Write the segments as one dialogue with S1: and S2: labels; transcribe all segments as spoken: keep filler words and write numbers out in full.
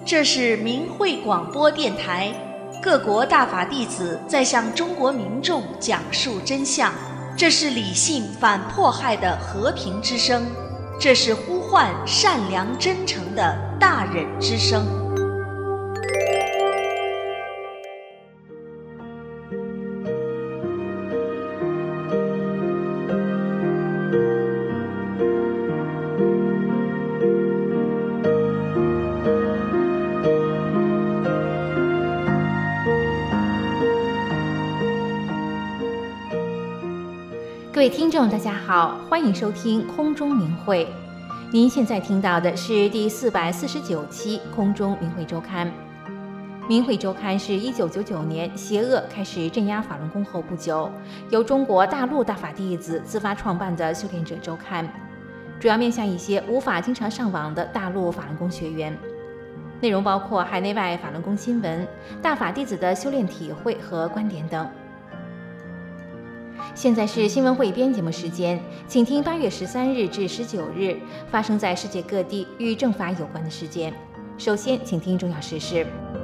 S1: 这是明慧广播电台，各国大法弟子在向中国民众讲述真相。这是理性反迫害的和平之声，这是呼唤善良真诚的大忍之声。
S2: 各位听众大家好，欢迎收听空中明慧。您现在听到的是第四百四十九期空中明慧周刊。明慧周刊是一九九九年邪恶开始镇压法轮功后不久，由中国大陆大法弟子自发创办的修炼者周刊，主要面向一些无法经常上网的大陆法轮功学员。内容包括海内外法轮功新闻、大法弟子的修炼体会和观点等。现在是新闻汇编节目时间，请听八月十三日至十九日发生在世界各地与正法有关的事件。首先，请听重要时事。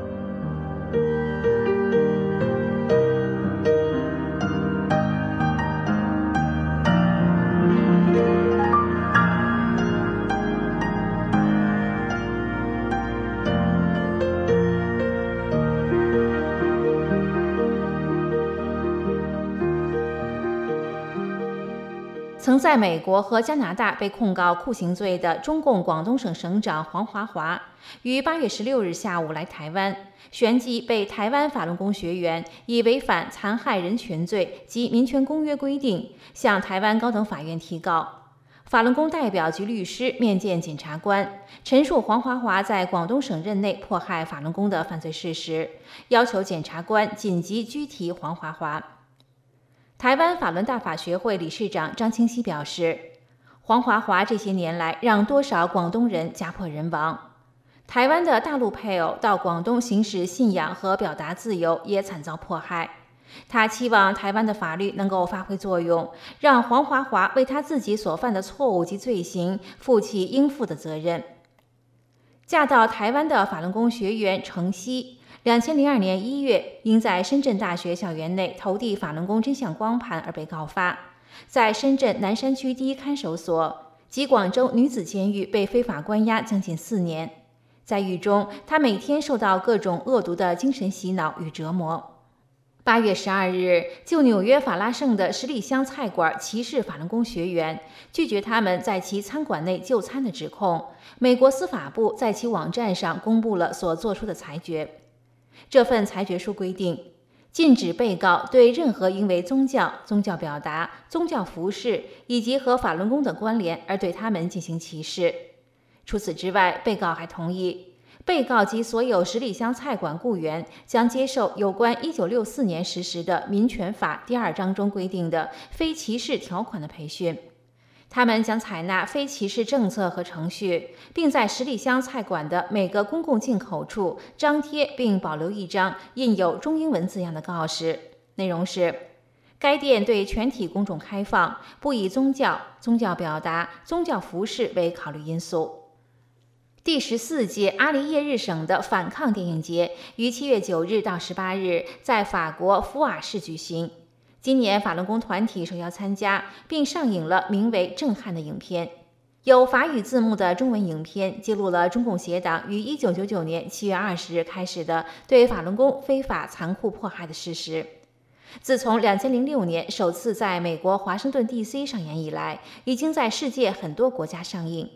S2: 曾在美国和加拿大被控告酷刑罪的中共广东省省长黄华华，于八月十六日下午来台湾，旋即被台湾法轮功学员以违反残害人权罪及民权公约规定，向台湾高等法院提告。法轮功代表及律师面见检察官，陈述黄华华在广东省任内迫害法轮功的犯罪事实，要求检察官紧急拘提黄华华。台湾法轮大法学会理事长张清熙表示，黄华华这些年来让多少广东人家破人亡，台湾的大陆配偶到广东行使信仰和表达自由也惨遭迫害。他期望台湾的法律能够发挥作用，让黄华华为他自己所犯的错误及罪行负起应负的责任。嫁到台湾的法轮功学员程曦，两千零二年一月，因在深圳大学校园内投递法轮功真相光盘而被告发，在深圳南山区第一看守所及广州女子监狱被非法关押将近四年。在狱中，她每天受到各种恶毒的精神洗脑与折磨。八月十二日，就纽约法拉盛的十里香菜馆歧视法轮功学员，拒绝他们在其餐馆内就餐的指控，美国司法部在其网站上公布了所做出的裁决。这份裁决书规定，禁止被告对任何因为宗教、宗教表达、宗教服饰以及和法轮功的关联而对他们进行歧视。除此之外，被告还同意，被告及所有十里香菜馆雇员将接受有关一九六四年实施的民权法第二章中规定的非歧视条款的培训。他们将采纳非歧视政策和程序，并在十里香菜馆的每个公共进口处张贴并保留一张印有中英文字样的告示，内容是：该店对全体公众开放，不以宗教、宗教表达、宗教服饰为考虑因素。第十四届阿里耶日省的反抗电影节于七月九日到十八日在法国福瓦市举行。今年法轮功团体受邀参加，并上映了名为《震撼》的影片。有法语字幕的中文影片记录了中共协党于一九九九年七月二十日开始的对法轮功非法残酷迫害的事实。自从两千零六年首次在美国华盛顿 D C 上演以来，已经在世界很多国家上映。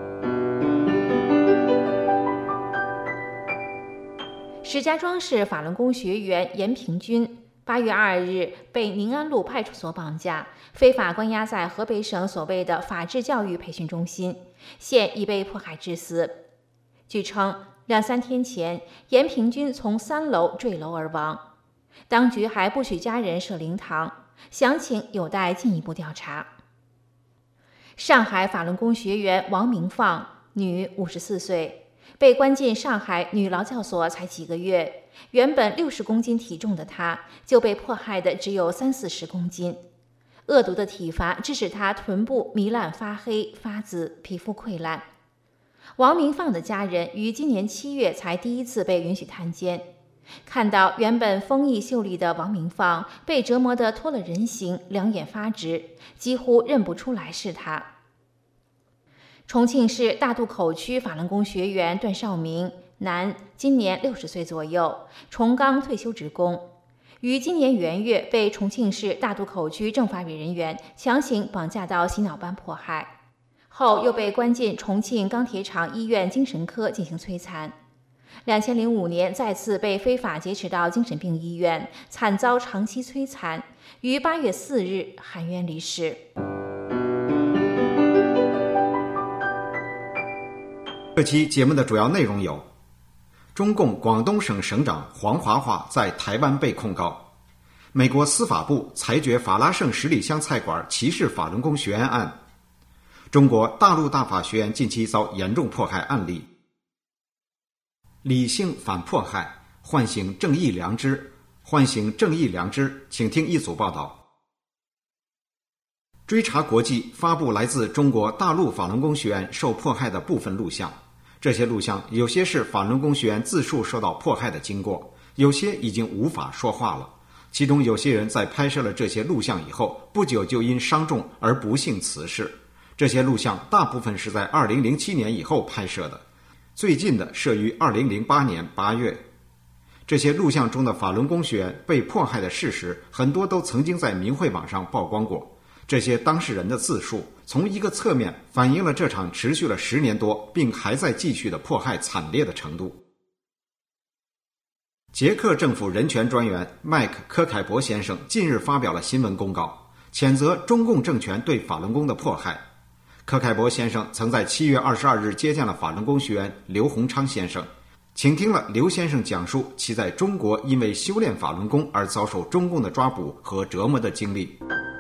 S2: 石家庄市法轮功学员严平军八月二日被宁安路派出所绑架，非法关押在河北省所谓的法治教育培训中心，现已被迫害致死。据称，两三天前，严平军从三楼坠楼而亡。当局还不许家人设灵堂，详情有待进一步调查。上海法轮功学员王明放，女，五十四岁。被关进上海女劳教所才几个月，原本六十公斤体重的她就被迫害的只有三四十公斤。恶毒的体罚致使她臀部糜烂发黑发紫，皮肤溃烂。 王明放的家人于今年七月才第一次被允许探监。看到原本丰毅秀丽的王明放被折磨得脱了人形，两眼发直，几乎认不出来是他。重庆市大渡口区法轮功学员段少明，男，今年六十岁左右，重钢退休职工，于今年元月被重庆市大渡口区政法委人员强行绑架到洗脑班迫害，后又被关进重庆钢铁厂医院精神科进行摧残。两千零五年再次被非法劫持到精神病医院，惨遭长期摧残，于八月四日含冤离世。
S3: 这期节目的主要内容有：中共广东省省长黄华华在台湾被控告；美国司法部裁决法拉盛十里香菜馆歧视法轮功学员案；中国大陆大法学院近期遭严重迫害案例。理性反迫害，唤醒正义良知，唤醒正义良知，请听一组报道。追查国际发布来自中国大陆法轮功学员受迫害的部分录像，这些录像有些是法轮功学员自述受到迫害的经过，有些已经无法说话了。其中有些人在拍摄了这些录像以后，不久就因伤重而不幸辞世。这些录像大部分是在二零零七年以后拍摄的，最近的摄于二零零八年八月。这些录像中的法轮功学员被迫害的事实，很多都曾经在明慧网上曝光过。这些当事人的自述，从一个侧面反映了这场持续了十年多并还在继续的迫害惨烈的程度。捷克政府人权专员麦克·科凯伯先生近日发表了新闻公告，谴责中共政权对法轮功的迫害。科凯伯先生曾在七月二十二日接见了法轮功学员刘洪昌先生，倾听了刘先生讲述其在中国因为修炼法轮功而遭受中共的抓捕和折磨的经历。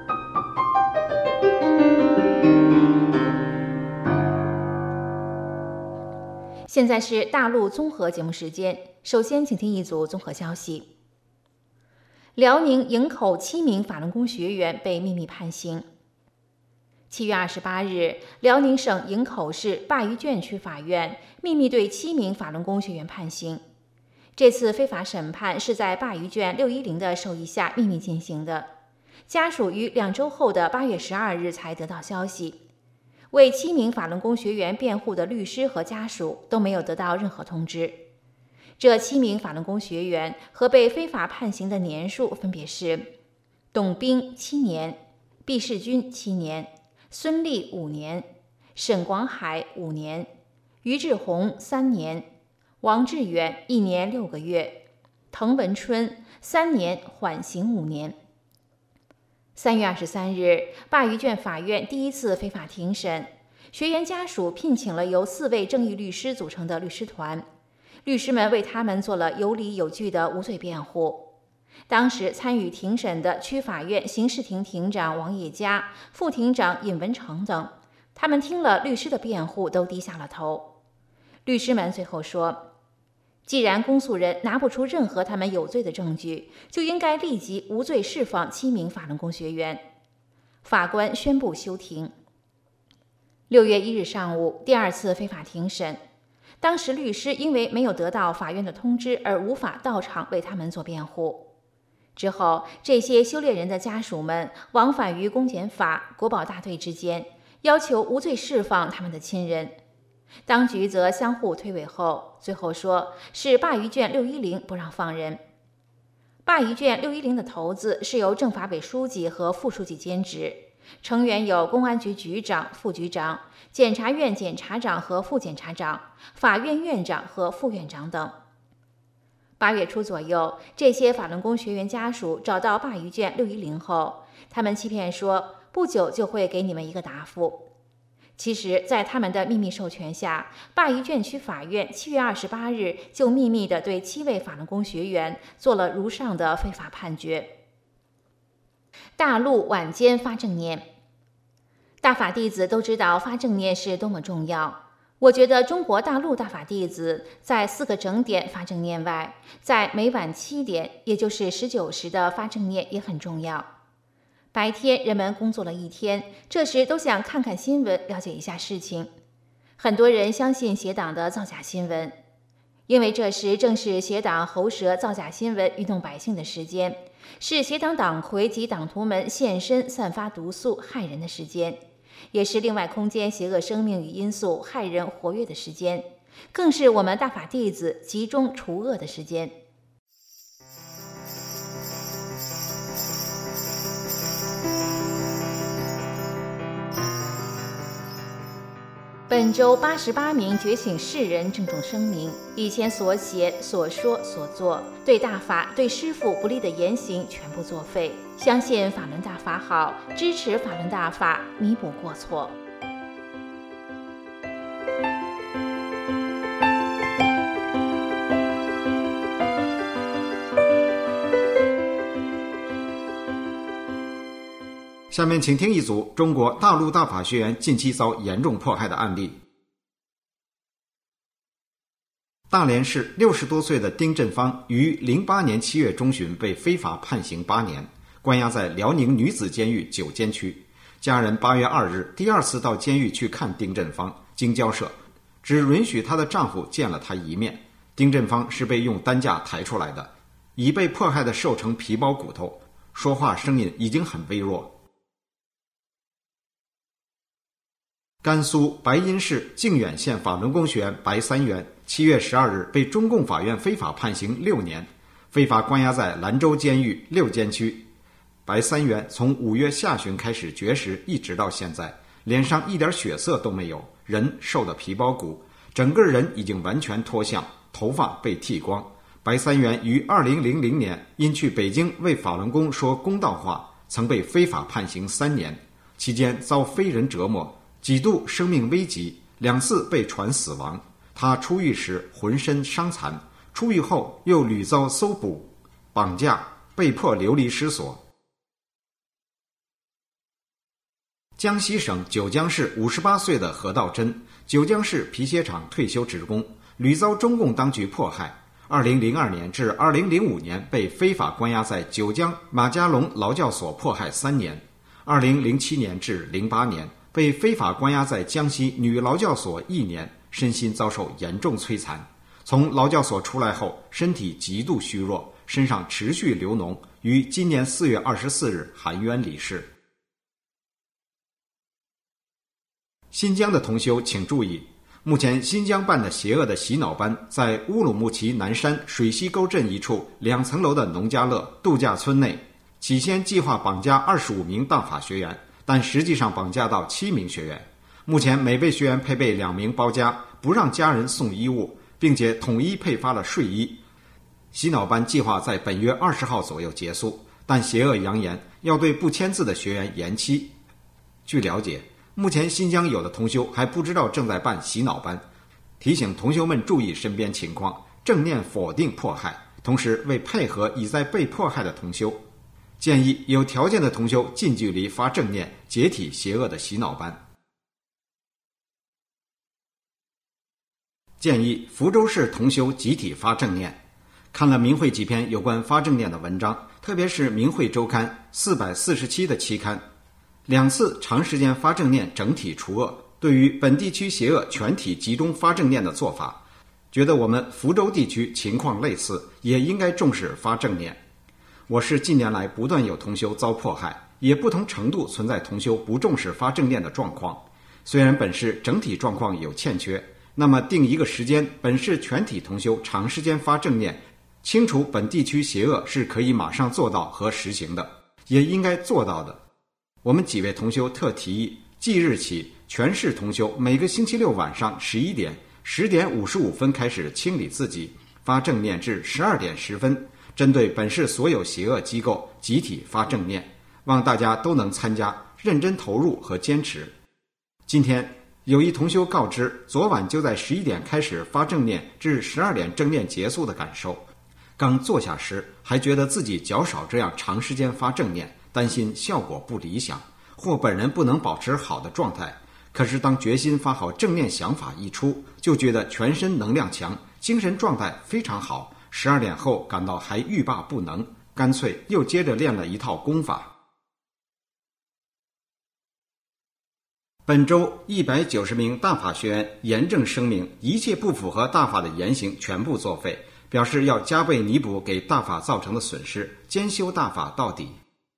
S2: 现在是大陆综合节目时间，首先请听一组综合消息。辽宁营口七名法轮功学员被秘密判刑。七月二十八日，辽宁省营口市鲅鱼圈区法院秘密对七名法轮功学员判刑。这次非法审判是在鲅鱼圈六一零的授意下秘密进行的，家属于两周后的八月十二日才得到消息。为七名法轮功学员辩护的律师和家属都没有得到任何通知。这七名法轮功学员和被非法判刑的年数分别是：董兵七年，毕世军七年，孙立五年，沈广海五年，于志宏三年，王志远一年六个月，滕文春三年，缓刑五年。三月二十三日，鲅鱼圈法院第一次非法庭审，学员家属聘请了由四位正义律师组成的律师团，律师们为他们做了有理有据的无罪辩护。当时参与庭审的区法院刑事庭庭长王业佳、副庭长尹文成等，他们听了律师的辩护都低下了头。律师们最后说，既然公诉人拿不出任何他们有罪的证据，就应该立即无罪释放七名法轮功学员。法官宣布休庭。六月一日上午，第二次非法庭审，当时律师因为没有得到法院的通知而无法到场为他们做辩护。之后，这些修炼人的家属们往返于公检法、国保大队之间，要求无罪释放他们的亲人。当局则相互推诿后，最后说是鲅鱼圈六一零不让放人。鲅鱼圈六一零的头子是由政法委书记和副书记兼职，成员有公安局局长、副局长、检察院检察长和副检察长、法院院长和副院长等。八月初左右，这些法轮功学员家属找到鲅鱼圈六一零后，他们欺骗说不久就会给你们一个答复。其实，在他们的秘密授权下，鲅鱼圈区法院七月二十八日就秘密地对七位法轮功学员做了如上的非法判决。大陆晚间发正念，大法弟子都知道发正念是多么重要。我觉得中国大陆大法弟子在四个整点发正念外，在每晚七点，也就是十九时的发正念也很重要。白天人们工作了一天，这时都想看看新闻，了解一下事情。 很多人相信邪党的造假新闻，因为这时正是邪党喉舌造假新闻愚弄百姓的时间，是邪党党魁及党徒们现身散发毒素害人的时间，也是另外空间邪恶生命与因素害人活跃的时间，更是我们大法弟子集中除恶的时间。本周八十八名觉醒世人郑重声明：以前所写、所说、所做，对大法、对师父不利的言行全部作废。相信法轮大法好，支持法轮大法，弥补过错。
S3: 下面请听一组中国大陆大法学员近期遭严重迫害的案例。大连市六十多岁的丁振芳于零八年七月中旬被非法判刑八年，关押在辽宁女子监狱九监区。家人八月二日第二次到监狱去看丁振芳，经交涉，只允许她的丈夫见了她一面。丁振芳是被用担架抬出来的，已被迫害的瘦成皮包骨头，说话声音已经很微弱。甘肃白阴市靖远县法轮功学员白三元七月十二日被中共法院非法判刑六年，非法关押在兰州监狱六监区。白三元从五月下旬开始绝食，一直到现在，脸上一点血色都没有，人瘦得皮包骨，整个人已经完全脱相，头发被剃光。白三元于二零零零年因去北京为法轮功说公道话，曾被非法判刑三年，期间遭非人折磨，几度生命危急，两次被传死亡。他出狱时浑身伤残，出狱后又屡遭搜捕、绑架，被迫流离失所。江西省九江市五十八岁的何道真，九江市皮鞋厂退休职工，屡遭中共当局迫害。二零零二年至二零零五年被非法关押在九江马家龙劳教所迫害三年。二零零七年至零八年被非法关押在江西女劳教所一年，身心遭受严重摧残。从劳教所出来后，身体极度虚弱，身上持续流脓，于今年四月二十四日含冤离世。新疆的同修请注意，目前新疆办的邪恶的洗脑班在乌鲁木齐南山水西沟镇一处两层楼的农家乐度假村内，起先计划绑架二十五名大法学员，但实际上绑架到七名学员。目前每位学员配备两名包家，不让家人送衣物，并且统一配发了睡衣。洗脑班计划在本月二十号左右结束，但邪恶扬言要对不签字的学员延期。据了解，目前新疆有的同修还不知道正在办洗脑班，提醒同修们注意身边情况，正念否定迫害，同时为配合已在被迫害的同修，建议有条件的同修近距离发正念，解体邪恶的洗脑班。建议福州市同修集体发正念。看了明慧几篇有关发正念的文章，特别是明慧周刊四百四十七的期刊，两次长时间发正念整体除恶，对于本地区邪恶全体集中发正念的做法，觉得我们福州地区情况类似，也应该重视发正念。我市近年来不断有同修遭迫害，也不同程度存在同修不重视发正念的状况。虽然本市整体状况有欠缺，那么定一个时间，本市全体同修长时间发正念，清除本地区邪恶是可以马上做到和实行的，也应该做到的。我们几位同修特提议，即日起全市同修每个星期六晚上十一点、十点五十五分开始清理自己，发正念至十二点十分，针对本市所有邪恶机构集体发正念，望大家都能参加，认真投入和坚持。今天有一同修告知，昨晚就在十一点开始发正念至十二点正念结束的感受。刚坐下时还觉得自己较少这样长时间发正念，担心效果不理想，或本人不能保持好的状态。可是当决心发好正念想法一出，就觉得全身能量强，精神状态非常好。十二点后感到还欲罢不能，干脆又接着练了一套功法。 本周一百九十名大法学员严正声明，一切不符合大法的言行全部作废，表示要加倍弥补给大法造成的损失，兼修大法到底。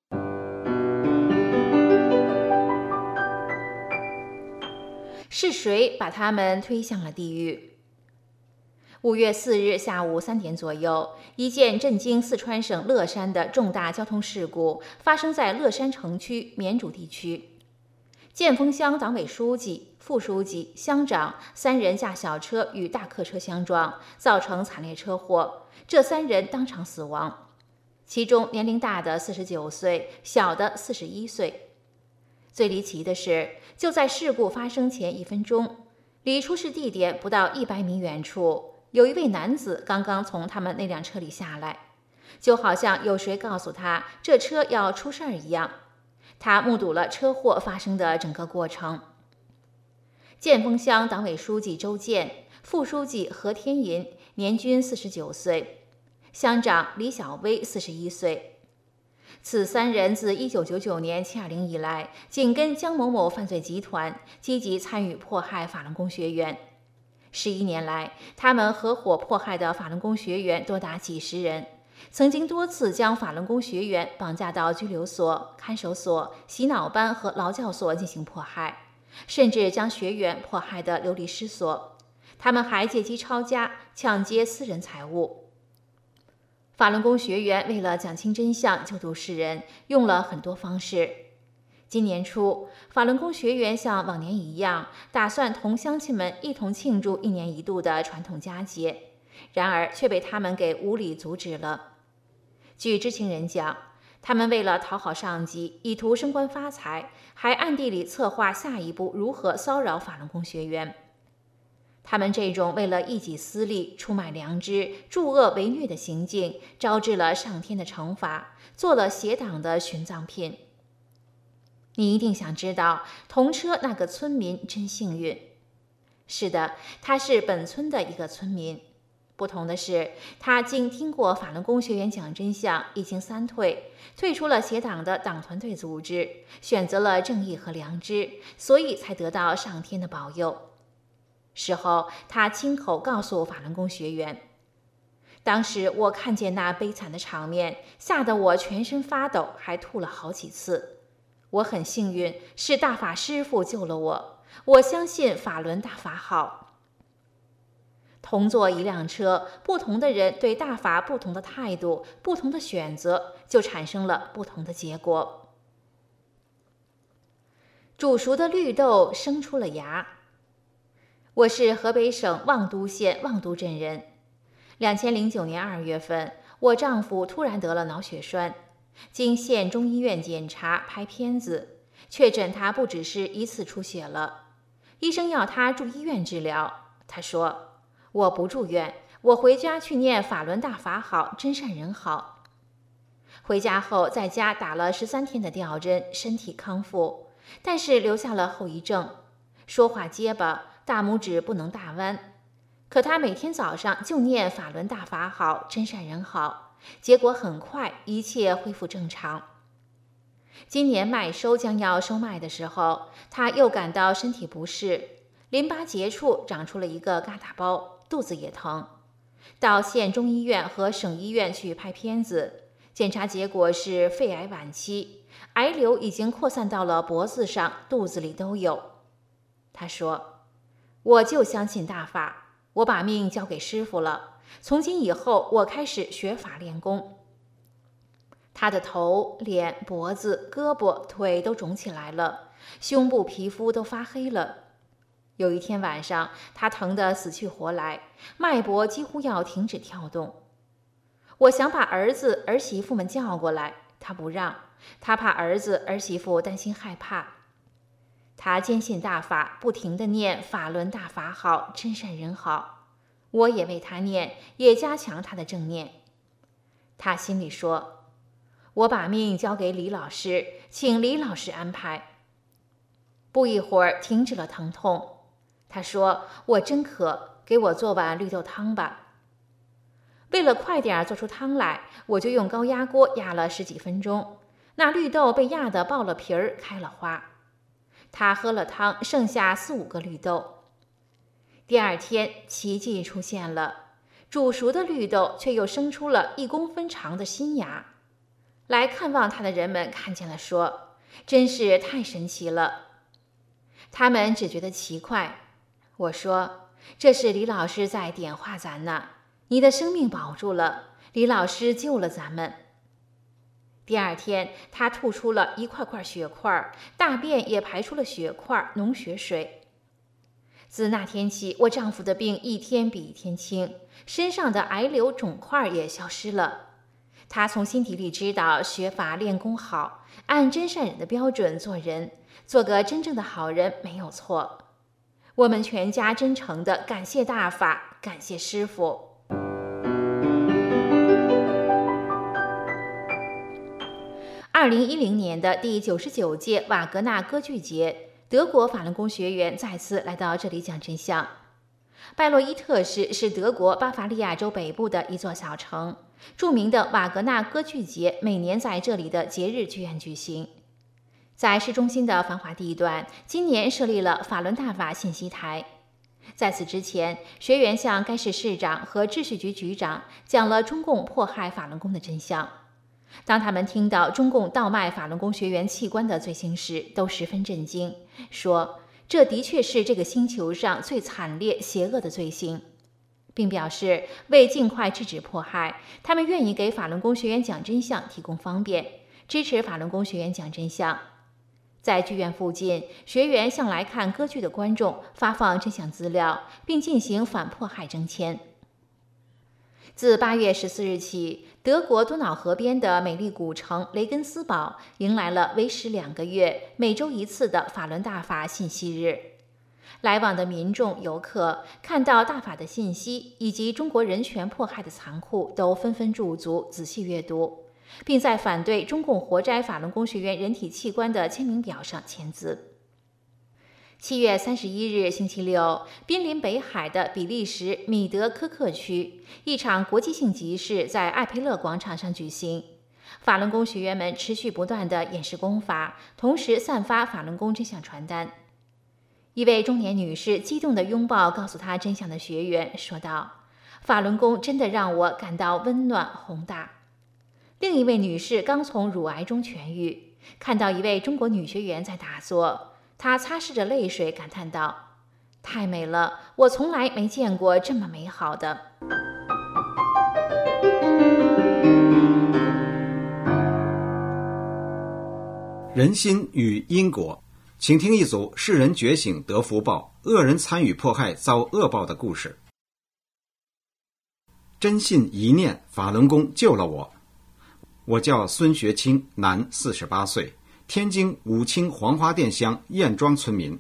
S2: 是谁把他们推向了地狱？五月四日下午三点左右，一件震惊四川省乐山的重大交通事故发生在乐山城区绵竹地区。建丰乡党委书记、副书记、乡长三人驾小车与大客车相撞，造成惨烈车祸，这三人当场死亡，其中年龄大的四十九岁，小的四十一岁。最离奇的是，就在事故发生前一分钟，离出事地点不到一百米远处，有一位男子刚刚从他们那辆车里下来，就好像有谁告诉他这车要出事儿一样。他目睹了车祸发生的整个过程。建丰乡党委书记周建、副书记何天银年均四十九岁，乡长李小薇四十一岁。此三人自一九九九年七二零以来，紧跟江某某犯罪集团，积极参与迫害法轮功学员。十一年来，他们合伙迫害的法轮功学员多达几十人，曾经多次将法轮功学员绑架到拘留所、看守所、洗脑班和劳教所进行迫害，甚至将学员迫害得流离失所。他们还借机抄家、抢劫私人财物。法轮功学员为了讲清真相、救度世人，用了很多方式。今年初，法轮功学员像往年一样，打算同乡亲们一同庆祝一年一度的传统佳节，然而却被他们给无理阻止了。据知情人讲，他们为了讨好上级，以图升官发财，还暗地里策划下一步如何骚扰法轮功学员。他们这种为了一己私利、出卖良知、助恶为虐的行径，招致了上天的惩罚，做了邪党的殉葬品。你一定想知道，同车那个村民真幸运。是的，他是本村的一个村民。不同的是，他经听过法轮功学员讲真相，已经三退，退出了邪党的党团队组织，选择了正义和良知，所以才得到上天的保佑。事后，他亲口告诉法轮功学员，当时我看见那悲惨的场面，吓得我全身发抖，还吐了好几次。我很幸运，是大法师父救了我，我相信法轮大法好。同坐一辆车，不同的人对大法不同的态度、不同的选择，就产生了不同的结果。煮熟的绿豆生出了芽。我是河北省望都县望都镇人。两千零九年二月份，我丈夫突然得了脑血栓，经县中医院检查拍片子，确诊他不只是一次出血了。医生要他住医院治疗，他说：“我不住院，我回家去念法轮大法好，真善人好。”回家后在家打了十三天的吊针，身体康复，但是留下了后遗症，说话结巴，大拇指不能大弯。可他每天早上就念法轮大法好，真善人好，结果很快一切恢复正常。今年麦收将要收麦的时候，他又感到身体不适，淋巴结处长出了一个疙瘩包，肚子也疼。到县中医院和省医院去拍片子，检查结果是肺癌晚期，癌瘤已经扩散到了脖子上、肚子里都有。他说：“我就相信大法，我把命交给师傅了。从今以后，我开始学法练功。”他的头、脸、脖子、胳膊、腿都肿起来了，胸部皮肤都发黑了。有一天晚上，他疼得死去活来，脉搏几乎要停止跳动。我想把儿子儿媳妇们叫过来，他不让，他怕儿子儿媳妇担心害怕。他坚信大法，不停地念法轮大法好，真善人好。我也为他念，也加强他的正念。他心里说：“我把命交给李老师，请李老师安排。”不一会儿停止了疼痛。他说：“我真渴，给我做碗绿豆汤吧。”为了快点做出汤来，我就用高压锅压了十几分钟，那绿豆被压得爆了皮儿，开了花。 他喝了汤，剩下四五个绿豆。第二天，奇迹出现了，煮熟的绿豆却又生出了一公分长的新芽。来看望他的人们看见了，说：“真是太神奇了。”他们只觉得奇怪。我说：“这是李老师在点化咱呢，你的生命保住了，李老师救了咱们。”第二天，他吐出了一块块血块，大便也排出了血块、脓血水。自那天起，我丈夫的病一天比一天轻，身上的癌瘤肿块也消失了。他从心底里知道学法练功好，按真善忍的标准做人，做个真正的好人没有错。我们全家真诚地感谢大法，感谢师父。二零一零年的第九十九届瓦格纳歌剧节，德国法轮功学员再次来到这里讲真相。拜洛伊特市是德国巴伐利亚州北部的一座小城，著名的瓦格纳歌剧节每年在这里的节日剧院举行。在市中心的繁华地段，今年设立了法轮大法信息台。在此之前，学员向该市市长和秩序局局长讲了中共迫害法轮功的真相。当他们听到中共倒卖法轮功学员器官的罪行时，都十分震惊，说这的确是这个星球上最惨烈邪恶的罪行，并表示为尽快制止迫害，他们愿意给法轮功学员讲真相提供方便，支持法轮功学员讲真相。在剧院附近，学员向来看歌剧的观众发放真相资料，并进行反迫害征签。自八月十四日起，德国多瑙河边的美丽古城雷根斯堡迎来了为时两个月、每周一次的法轮大法信息日。来往的民众、游客看到大法的信息以及中国人权迫害的残酷，都纷纷驻足仔细阅读，并在反对中共活摘法轮功学员人体器官的签名表上签字。七月三十一日星期六，濒临北海的比利时米德科克区，一场国际性集市在艾佩勒广场上举行。法轮功学员们持续不断地演示功法，同时散发法轮功真相传单。一位中年女士激动地拥抱告诉她真相的学员，说道：“法轮功真的让我感到温暖宏大。”另一位女士刚从乳癌中痊愈，看到一位中国女学员在打坐，她擦拭着泪水，感叹道：“太美了，我从来没见过这么美好的。”
S3: 人心与因果，请听一组世人觉醒得福报，恶人参与迫害遭恶报的故事。真信一念，法轮功救了我。我叫孙学清，男，四十八岁，天津武清黄花店乡燕庄村民。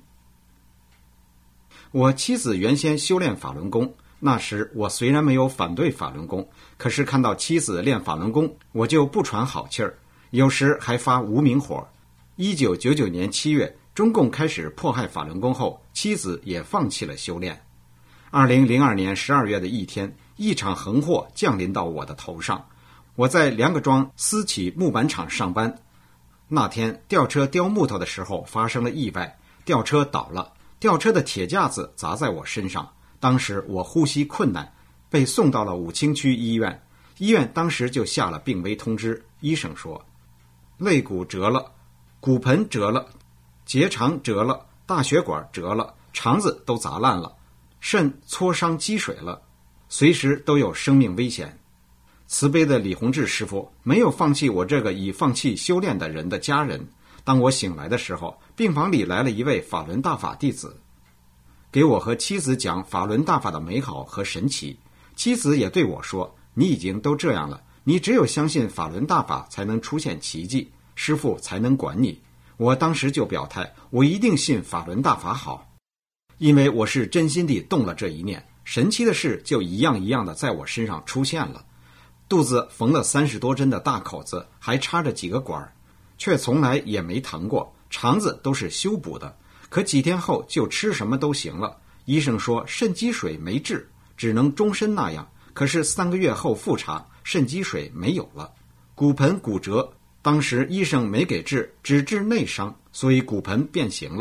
S3: 我妻子原先修炼法轮功，那时我虽然没有反对法轮功，可是看到妻子练法轮功，我就不喘好气儿，有时还发无名火。一九九九年七月，中共开始迫害法轮功后，妻子也放弃了修炼。二零零二年十二月的一天，一场横祸降临到我的头上。我在梁各庄私企木板厂上班，那天吊车吊木头的时候发生了意外，吊车倒了，吊车的铁架子砸在我身上，当时我呼吸困难，被送到了武清区医院。医院当时就下了病危通知，医生说肋骨折了，骨盆折了，结肠折了，大血管折了，肠子都砸烂了，肾挫伤积水了，随时都有生命危险。慈悲的李洪志师傅没有放弃我这个已放弃修炼的人的家人。当我醒来的时候，病房里来了一位法轮大法弟子，给我和妻子讲法轮大法的美好和神奇。妻子也对我说，你已经都这样了，你只有相信法轮大法才能出现奇迹，师父才能管你。我当时就表态，我一定信法轮大法好，因为我是真心地动了这一念，神奇的事就一样一样的在我身上出现了。肚子缝了三十多针的大口子，还插着几个管，却从来也没疼过，肠子都是修补的，可几天后就吃什么都行了。医生说肾积水没治，只能终身那样，可是三个月后复查，肾积水没有了。骨盆骨折，当时医生没给治，只治内伤，所以骨盆变形了，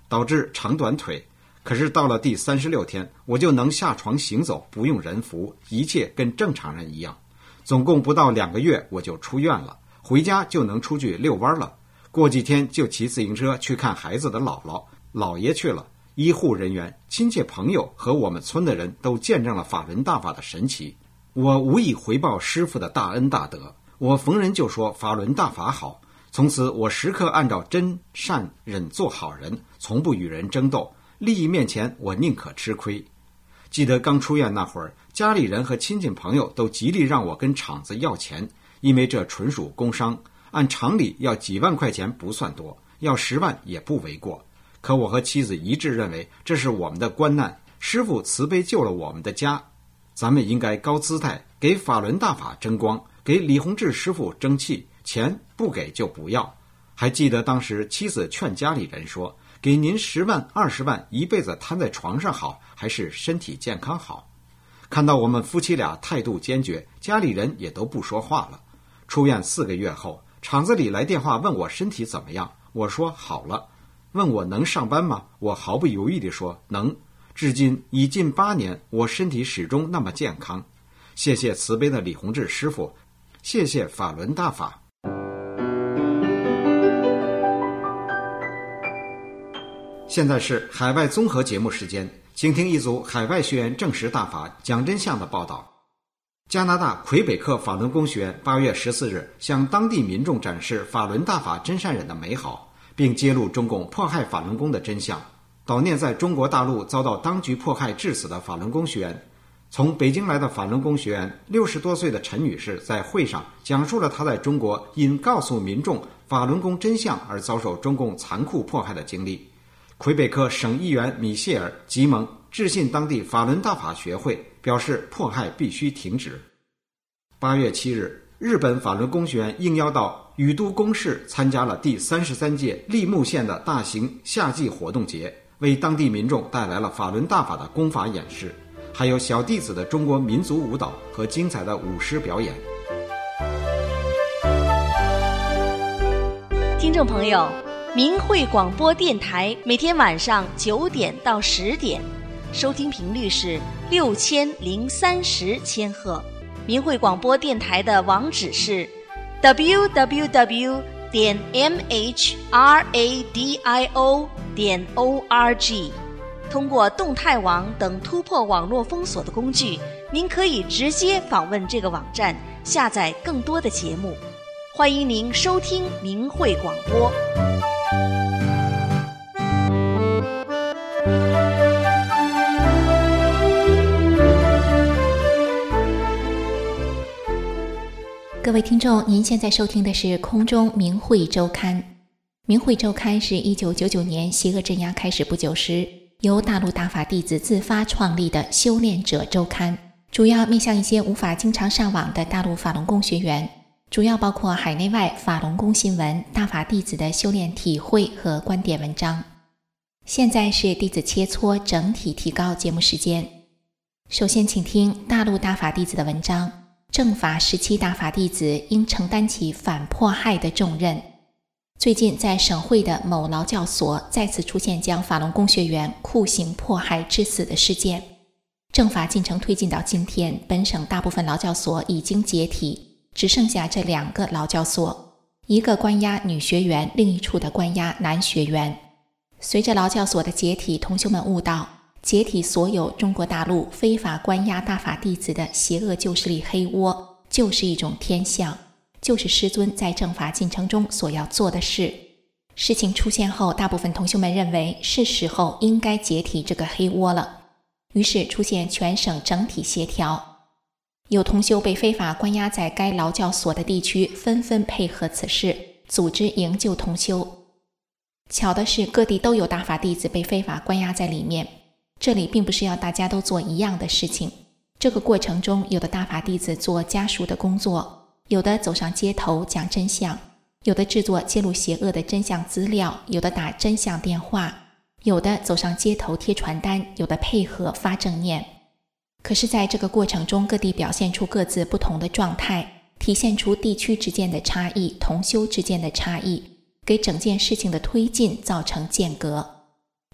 S3: 导致长短腿。可是到了第三十六天，我就能下床行走，不用人扶，一切跟正常人一样。总共不到两个月，我就出院了，回家就能出去遛弯了。过几天就骑自行车去看孩子的姥姥、姥爷去了。医护人员、亲戚朋友和我们村的人都见证了法轮大法的神奇。我无以回报师父的大恩大德，我逢人就说法轮大法好。从此我时刻按照真善忍做好人，从不与人争斗，利益面前我宁可吃亏。记得刚出院那会儿，家里人和亲戚朋友都极力让我跟厂子要钱，因为这纯属工伤，按常理要几万块钱不算多，要十万也不为过。可我和妻子一致认为这是我们的官难，师父慈悲救了我们的家，咱们应该高姿态，给法轮大法争光，给李洪志师父争气，钱不给就不要。还记得当时妻子劝家里人说，给您十万二十万，一辈子瘫在床上好，还是身体健康好？看到我们夫妻俩态度坚决，家里人也都不说话了。出院四个月后，厂子里来电话问我身体怎么样，我说好了。问我能上班吗？我毫不犹豫地说能。至今已近八年，我身体始终那么健康。谢谢慈悲的李洪志师傅，谢谢法轮大法。现在是海外综合节目时间，请听一组海外学员证实大法讲真相的报道。加拿大魁北克法轮功学院八月十四日向当地民众展示法轮大法真善忍的美好，并揭露中共迫害法轮功的真相，悼念在中国大陆遭到当局迫害致死的法轮功学员。从北京来的法轮功学员六十多岁的陈女士在会上讲述了她在中国因告诉民众法轮功真相而遭受中共残酷迫害的经历。魁北克省议员米歇尔·吉蒙致信当地法轮大法学会，表示迫害必须停止。八月七日，日本法轮功学员应邀到宇都宫市参加了第三十三届立木县的大型夏季活动节，为当地民众带来了法轮大法的功法演示，还有小弟子的中国民族舞蹈和精彩的舞狮表演。
S1: 听众朋友，明慧广播电台每天晚上九点到十点，收听频率是六千零三十千赫。明慧广播电台的网址是 double-u double-u double-u 点 m h radio 点 org。通过动态网等突破网络封锁的工具，您可以直接访问这个网站，下载更多的节目。欢迎您收听明慧广播。
S2: 各位听众，您现在收听的是空中明慧周刊。明慧周刊是一九九九年邪恶镇压开始不久时，由大陆大法弟子自发创立的修炼者周刊，主要面向一些无法经常上网的大陆法轮功学员，主要包括海内外法轮功新闻、大法弟子的修炼体会和观点文章。现在是弟子切磋整体提高节目时间。首先请听大陆大法弟子的文章，正法时期大法弟子应承担起反迫害的重任。最近在省会的某劳教所再次出现将法轮功学员酷刑迫害致死的事件。正法进程推进到今天，本省大部分劳教所已经解体，只剩下这两个劳教所，一个关押女学员，另一处的关押男学员。随着劳教所的解体，同修们悟到，解体所有中国大陆非法关押大法弟子的邪恶旧势力黑窝，就是一种天象，就是师尊在正法进程中所要做的事。事情出现后，大部分同修们认为是时候应该解体这个黑窝了，于是出现全省整体协调。有同修被非法关押在该劳教所的地区纷纷配合此事，组织营救同修。巧的是，各地都有大法弟子被非法关押在里面。这里并不是要大家都做一样的事情，这个过程中，有的大法弟子做家属的工作，有的走上街头讲真相，有的制作揭露邪恶的真相资料，有的打真相电话，有的走上街头贴传单，有的配合发正念。可是在这个过程中，各地表现出各自不同的状态，体现出地区之间的差异，同修之间的差异，给整件事情的推进造成间隔。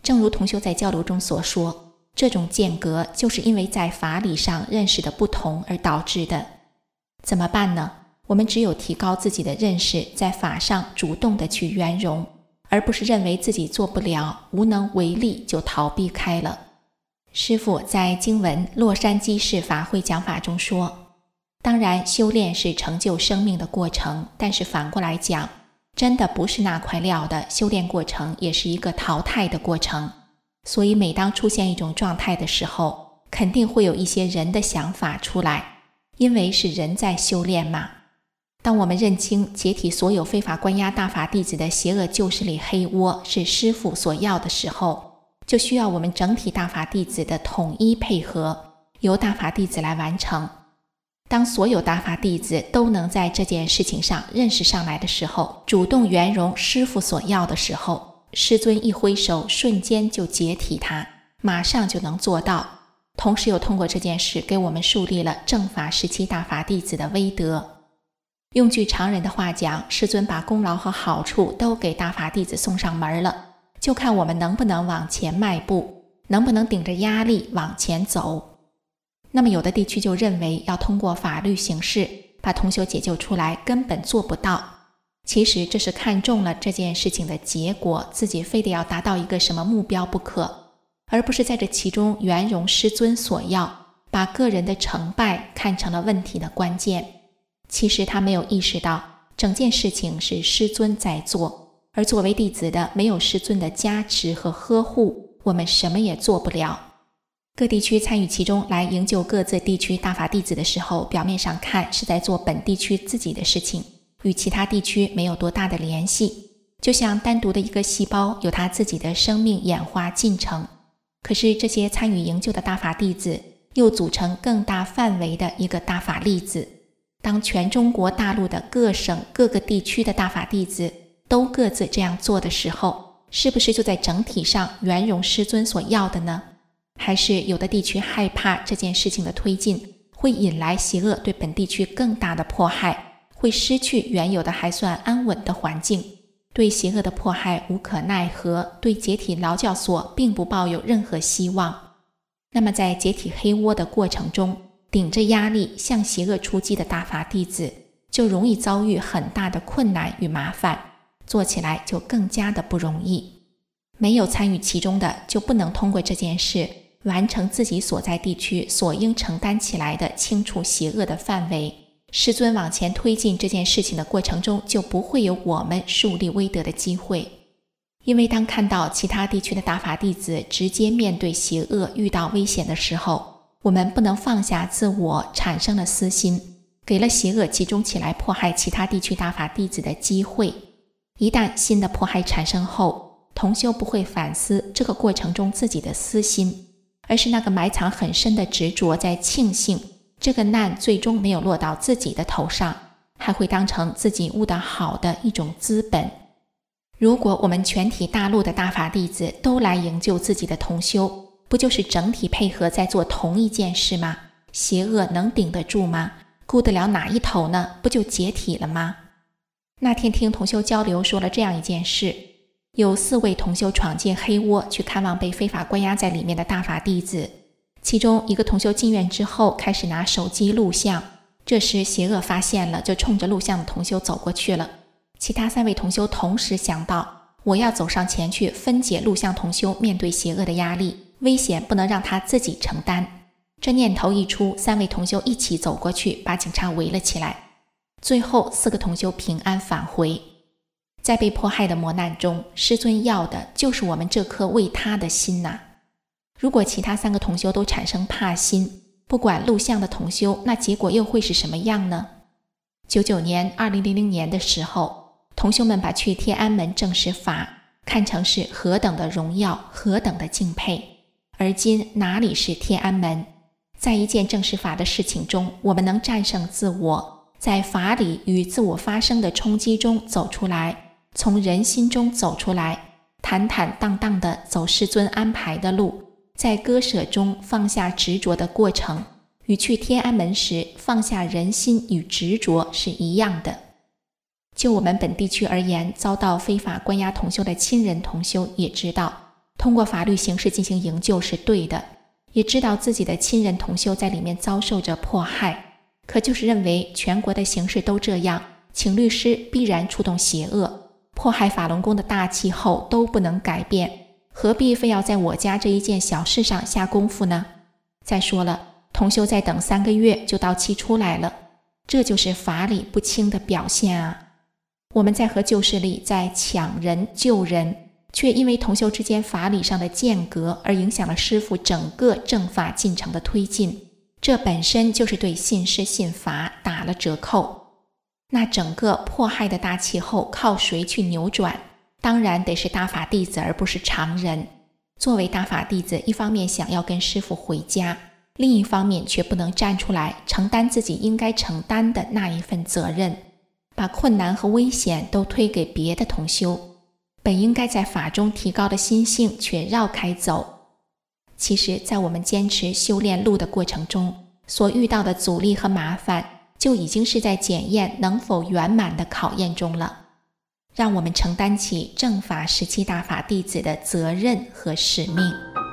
S4: 正如同修在交流中所说，这种间隔就是因为在法理上认识的不同而导致的。怎么办呢？我们只有提高自己的认识，在法上主动的去圆融，而不是认为自己做不了，无能为力就逃避开了。师父在经文洛杉矶市法会讲法中说，当然修炼是成就生命的过程，但是反过来讲，真的不是那块料的修炼过程也是一个淘汰的过程。所以每当出现一种状态的时候，肯定会有一些人的想法出来，因为是人在修炼嘛。当我们认清解体所有非法关押大法弟子的邪恶旧势力黑窝是师父所要的时候，就需要我们整体大法弟子的统一配合，由大法弟子来完成。当所有大法弟子都能在这件事情上认识上来的时候，主动圆融师父所要的时候，师尊一挥手，瞬间就解体它，马上就能做到。同时又通过这件事给我们树立了正法时期大法弟子的威德。用句常人的话讲，师尊把功劳和好处都给大法弟子送上门了，就看我们能不能往前迈步，能不能顶着压力往前走。那么有的地区就认为要通过法律形式把同修解救出来，根本做不到。其实这是看中了这件事情的结果，自己非得要达到一个什么目标不可，而不是在这其中圆融师尊所要，把个人的成败看成了问题的关键。其实他没有意识到整件事情是师尊在做，而作为弟子的没有师尊的加持和呵护，我们什么也做不了。各地区参与其中来营救各自地区大法弟子的时候，表面上看是在做本地区自己的事情，与其他地区没有多大的联系，就像单独的一个细胞有它自己的生命演化进程。可是这些参与营救的大法弟子又组成更大范围的一个大法粒子。当全中国大陆的各省各个地区的大法弟子都各自这样做的时候，是不是就在整体上圆融师尊所要的呢？还是有的地区害怕这件事情的推进会引来邪恶对本地区更大的迫害，会失去原有的还算安稳的环境，对邪恶的迫害无可奈何，对解体劳教所并不抱有任何希望。那么在解体黑窝的过程中，顶着压力向邪恶出击的大法弟子就容易遭遇很大的困难与麻烦，做起来就更加的不容易。没有参与其中的就不能通过这件事完成自己所在地区所应承担起来的清除邪恶的范围，师尊往前推进这件事情的过程中就不会有我们树立威德的机会。因为当看到其他地区的大法弟子直接面对邪恶遇到危险的时候，我们不能放下自我，产生了私心，给了邪恶集中起来迫害其他地区大法弟子的机会。一旦新的迫害产生后，同修不会反思这个过程中自己的私心，而是那个埋藏很深的执着在庆幸这个难最终没有落到自己的头上，还会当成自己悟得好的一种资本。如果我们全体大陆的大法弟子都来营救自己的同修，不就是整体配合在做同一件事吗？邪恶能顶得住吗？顾得了哪一头呢？不就解体了吗？那天听同修交流说了这样一件事，有四位同修闯进黑窝去看望被非法关押在里面的大法弟子，其中一个同修进院之后开始拿手机录像，这时邪恶发现了，就冲着录像的同修走过去了。其他三位同修同时想到，我要走上前去分解录像同修面对邪恶的压力，危险不能让他自己承担。这念头一出，三位同修一起走过去，把警察围了起来。最后四个同修平安返回。在被迫害的磨难中，师尊要的就是我们这颗为他的心呐、啊。如果其他三个同修都产生怕心，不管录像的同修，那结果又会是什么样呢？九九年、二零零零年的时候，同修们把去天安门证实法看成是何等的荣耀，何等的敬佩。而今哪里是天安门？在一件证实法的事情中，我们能战胜自我，在法理与自我发生的冲击中走出来，从人心中走出来，坦坦荡荡地走师尊安排的路，在割舍中放下执着的过程，与去天安门时放下人心与执着是一样的。就我们本地区而言，遭到非法关押同修的亲人同修也知道， 通过法律形式进行营救是对的，也知道自己的亲人同修在里面遭受着迫害，可就是认为全国的形势都这样，请律师必然触动邪恶，迫害法轮功的大气候都不能改变，何必非要在我家这一件小事上下功夫呢？再说了，同修再等三个月就到期出来了，这就是法理不清的表现啊！我们在和旧势力在抢人救人，却因为同修之间法理上的间隔而影响了师父整个正法进程的推进，这本身就是对信师信法打了折扣。那整个迫害的大气候靠谁去扭转？当然得是大法弟子，而不是常人。作为大法弟子，一方面想要跟师父回家，另一方面却不能站出来承担自己应该承担的那一份责任，把困难和危险都推给别的同修，本应该在法中提高的心性却绕开走。其实在我们坚持修炼路的过程中，所遇到的阻力和麻烦，就已经是在检验能否圆满的考验中了。让我们承担起正法十七大法弟子的责任和使命。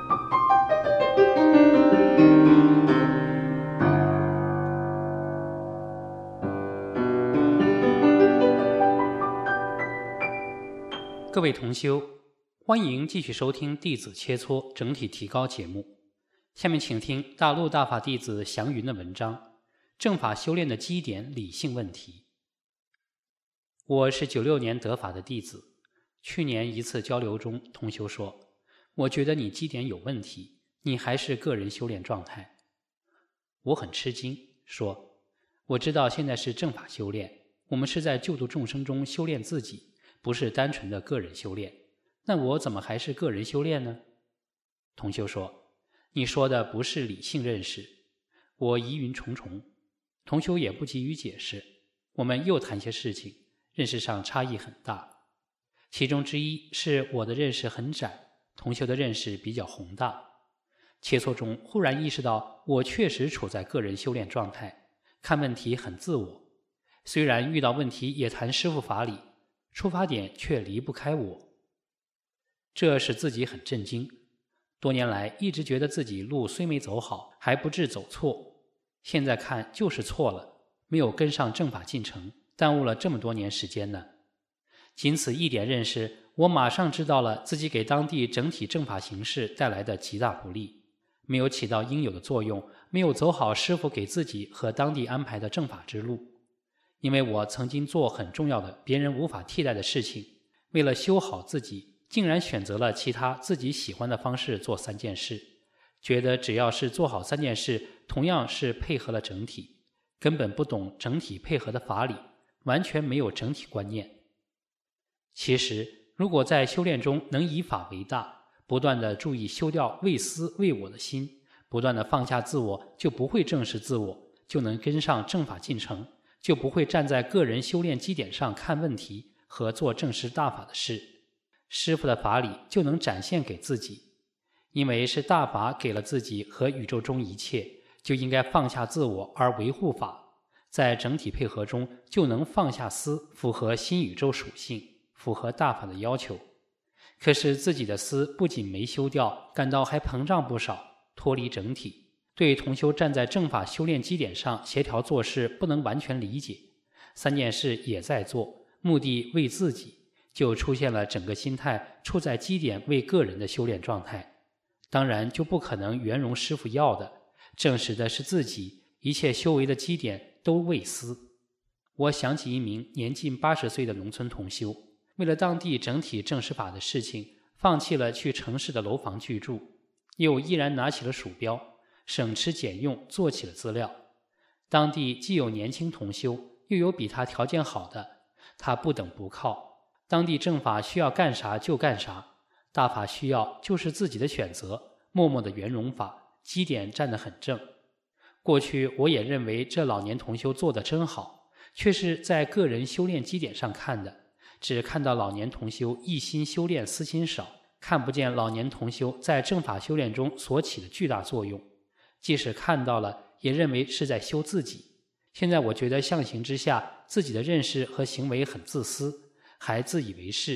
S5: 各位同修，欢迎继续收听弟子切磋整体提高节目。下面请听大陆大法弟子祥云的文章《正法修炼的基点理性问题》。我是九六年得法的弟子，去年一次交流中，同修说，我觉得你基点有问题，你还是个人修炼状态。我很吃惊，说，我知道现在是正法修炼，我们是在救度众生中修炼自己，不是单纯的个人修炼，那我怎么还是个人修炼呢？同修说，你说的不是理性认识。我疑云重重，同修也不急于解释，我们又谈些事情，认识上差异很大，其中之一是我的认识很窄，同修的认识比较宏大。切磋中忽然意识到，我确实处在个人修炼状态，看问题很自我，虽然遇到问题也谈师父法理，出发点却离不开我，这使自己很震惊。多年来一直觉得自己路虽没走好，还不致走错，现在看就是错了，没有跟上正法进程，耽误了这么多年时间呢。仅此一点认识，我马上知道了自己给当地整体正法形势带来的极大不利，没有起到应有的作用，没有走好师父给自己和当地安排的正法之路。因为我曾经做很重要的别人无法替代的事情，为了修好自己，竟然选择了其他自己喜欢的方式做三件事，觉得只要是做好三件事，同样是配合了整体，根本不懂整体配合的法理，完全没有整体观念。其实如果在修炼中能以法为大，不断地注意修掉为私为我的心，不断地放下自我，就不会正视自我，就能跟上正法进程，就不会站在个人修炼基点上看问题和做正视大法的事，师父的法理就能展现给自己。因为是大法给了自己和宇宙中一切，就应该放下自我而维护法，在整体配合中就能放下私，符合新宇宙属性，符合大法的要求。可是自己的私不仅没修掉，感到还膨胀不少，脱离整体，对同修站在正法修炼基点上协调做事不能完全理解，三件事也在做，目的为自己，就出现了整个心态处在基点为个人的修炼状态，当然就不可能圆融师父要的，证实的是自己一切修为的基点都为私。我想起一名年近八十岁的农村同修，为了当地整体正视法的事情，放弃了去城市的楼房居住，又依然拿起了鼠标，省吃俭用做起了资料。当地既有年轻同修，又有比他条件好的，他不等不靠，当地正法需要干啥就干啥，大法需要就是自己的选择，默默的圆融法，基点站得很正。过去我也认为这老年同修做得真好，却是在个人修炼基点上看的，只看到老年同修一心修炼私心少，看不见老年同修在正法修炼中所起的巨大作用，即使看到了，也认为是在修自己。现在我觉得相形之下，自己的认识和行为很自私，还自以为是，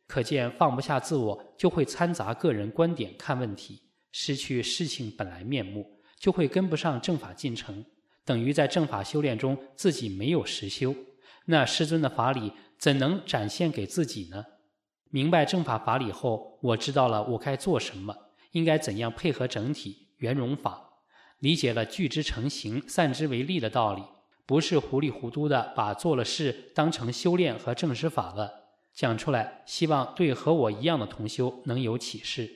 S5: 可见放不下自我，就会掺杂个人观点看问题，失去事情本来面目，就会跟不上正法进程，等于在正法修炼中自己没有实修，那师尊的法理怎能展现给自己呢？明白正法法理后，我知道了我该做什么，应该怎样配合整体圆融法，理解了聚之成形，散之为力的道理，不是糊里糊涂的把做了事当成修炼和正实法了。讲出来，希望对和我一样的同修能有启示。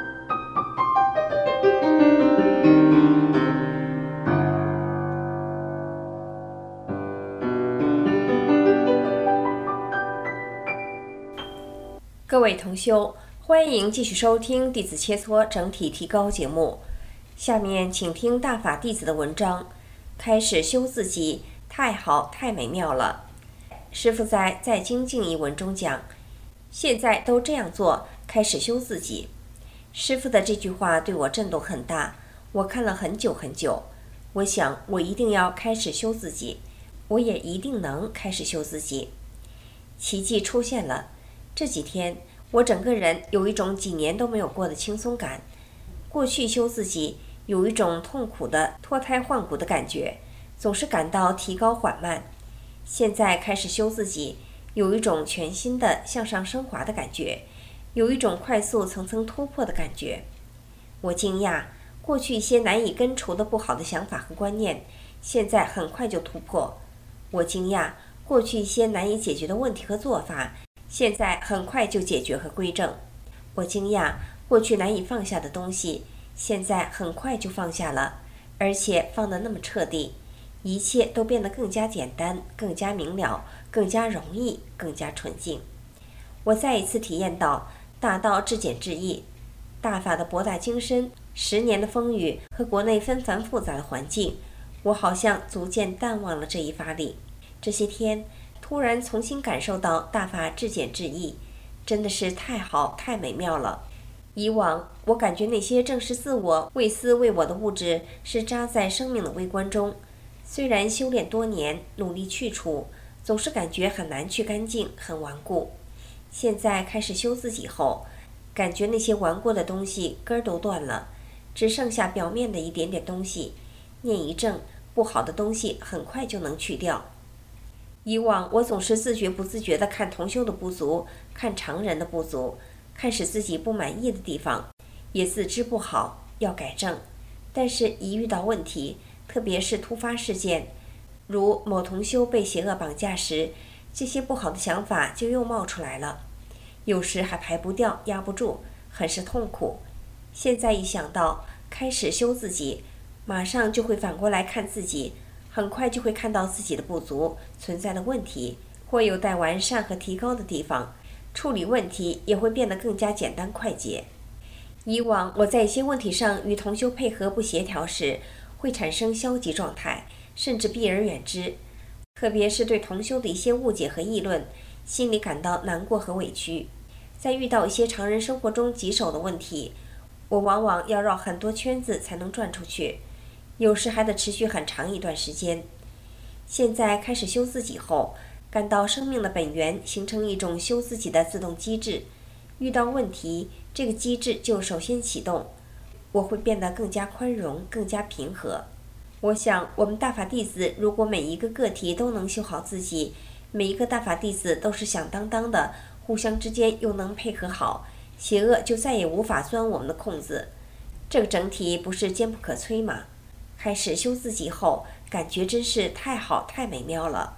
S6: 各位同修，欢迎继续收听弟子切磋整体提高节目。下面请听大法弟子的文章，开始修自己，太好太美妙了。师父在在精进一文中讲，现在都这样做，开始修自己。师父的这句话对我震动很大，我看了很久很久。我想我一定要开始修自己，我也一定能开始修自己。奇迹出现了，这几天我整个人有一种几年都没有过的轻松感。过去修自己有一种痛苦的脱胎换骨的感觉，总是感到提高缓慢。现在开始修自己，有一种全新的向上升华的感觉，有一种快速层层突破的感觉。我惊讶，过去一些难以根除的不好的想法和观念，现在很快就突破。我惊讶，过去一些难以解决的问题和做法，现在很快就解决和归正。我惊讶，过去难以放下的东西，现在很快就放下了，而且放得那么彻底，一切都变得更加简单，更加明了，更加容易，更加纯净。我再一次体验到大道至简至易，大法的博大精深，十年的风雨和国内纷繁复杂的环境，我好像逐渐淡忘了这一法理。这些天突然重新感受到大法至简至易，真的是太好太美妙了。以往我感觉那些正是自我为私为我的物质是扎在生命的微观中，虽然修炼多年，努力去除，总是感觉很难去干净，很顽固。现在开始修自己后，感觉那些顽固的东西根儿都断了，只剩下表面的一点点东西，念一正，不好的东西很快就能去掉。以往我总是自觉不自觉地看同修的不足，看常人的不足，看使自己不满意的地方，也自知不好，要改正。但是一遇到问题，特别是突发事件，如某同修被邪恶绑架时，这些不好的想法就又冒出来了，有时还排不掉，压不住，很是痛苦。现在一想到开始修自己，马上就会反过来看自己，很快就会看到自己的不足，存在的问题，或有待完善和提高的地方，处理问题也会变得更加简单快捷。以往我在一些问题上与同修配合不协调时，会产生消极状态，甚至避而远之。特别是对同修的一些误解和议论，心里感到难过和委屈。在遇到一些常人生活中棘手的问题，我往往要绕很多圈子才能转出去，有时还得持续很长一段时间。现在开始修自己后，感到生命的本源形成一种修自己的自动机制，遇到问题，这个机制就首先启动，我会变得更加宽容，更加平和。我想我们大法弟子如果每一个个体都能修好自己，每一个大法弟子都是响当当的，互相之间又能配合好，邪恶就再也无法钻我们的空子。这个整体不是坚不可摧吗？开始修自己后，感觉真是太好太美妙了。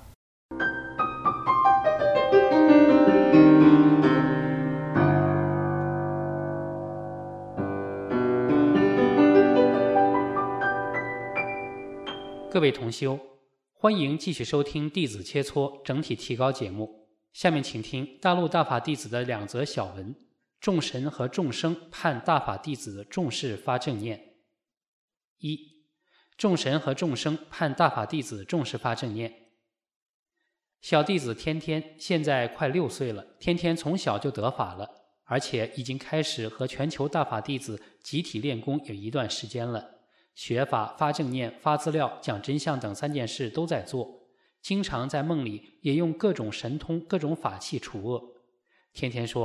S5: 各位同修，欢迎继续收听弟子切磋整体提高节目。下面请听大陆大法弟子的两则小文：众神和众生盼大法弟子重视发正念。一、众神和众生盼大法弟子重视发正念。小弟子天天现在快六岁了，天天从小就得法了，而且已经开始和全球大法弟子集体练功有一段时间了。学法、发正念、发资料、讲真相等三件事都在做，经常在梦里也用各种神通、各种法器除恶。天天说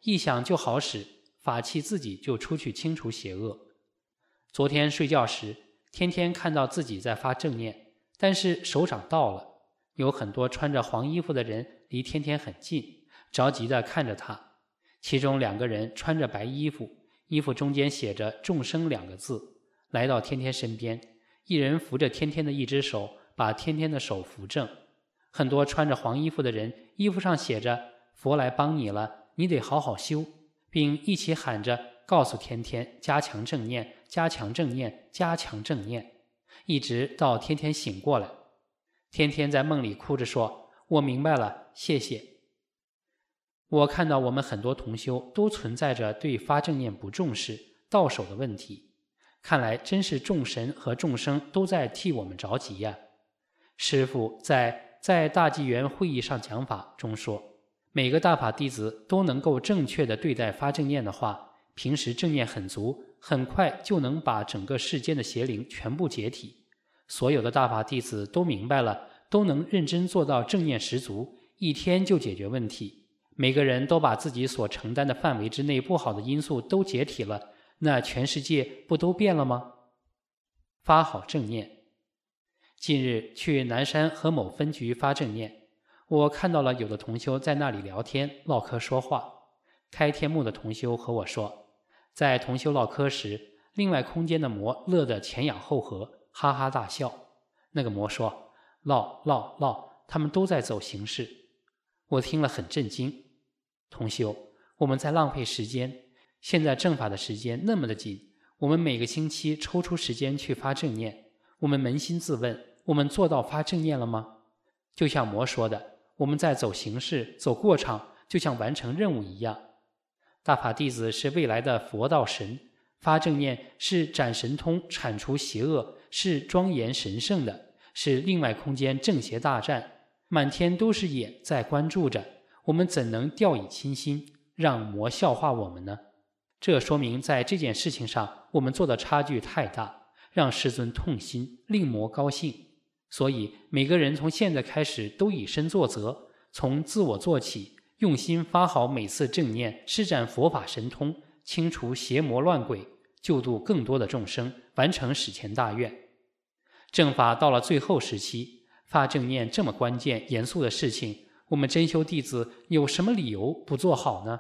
S5: 一想就好使，法器自己就出去清除邪恶。昨天睡觉时，天天看到自己在发正念，但是手掌到了，有很多穿着黄衣服的人离天天很近，着急地看着他。其中两个人穿着白衣服，衣服中间写着众生两个字，来到天天身边，一人扶着天天的一只手，把天天的手扶正。很多穿着黄衣服的人，衣服上写着佛来帮你了，你得好好修，并一起喊着告诉天天加强正念，加强正念，加强正念，一直到天天醒过来。天天在梦里哭着说，我明白了，谢谢。我看到我们很多同修都存在着对发正念不重视、到手的问题，看来真是众神和众生都在替我们着急呀。师父在在大纪元会议上讲法中说，每个大法弟子都能够正确地对待发正念的话，平时正念很足，很快就能把整个世间的邪灵全部解体。所有的大法弟子都明白了，都能认真做到正念十足，一天就解决问题。每个人都把自己所承担的范围之内不好的因素都解体了，那全世界不都变了吗？发好正念。近日去南山和某分局发正念，我看到了有的同修在那里聊天唠嗑说话。开天目的同修和我说，在同修唠嗑时，另外空间的魔乐得前仰后合，哈哈大笑。那个魔说，唠唠唠，他们都在走形式。我听了很震惊。同修，我们在浪费时间，现在正法的时间那么的紧，我们每个星期抽出时间去发正念，我们扪心自问，我们做到发正念了吗？就像魔说的，我们在走形式，走过场，就像完成任务一样。大法弟子是未来的佛道神，发正念是展神通，铲除邪恶，是庄严神圣的，是另外空间正邪大战，满天都是眼在关注着，我们怎能掉以轻心，让魔笑话我们呢？这说明在这件事情上我们做的差距太大，让师尊痛心，令魔高兴。所以每个人从现在开始都以身作则，从自我做起，用心发好每次正念，施展佛法神通，清除邪魔乱鬼，救度更多的众生，完成史前大愿。正法到了最后时期，发正念这么关键严肃的事情，我们真修弟子有什么理由不做好呢？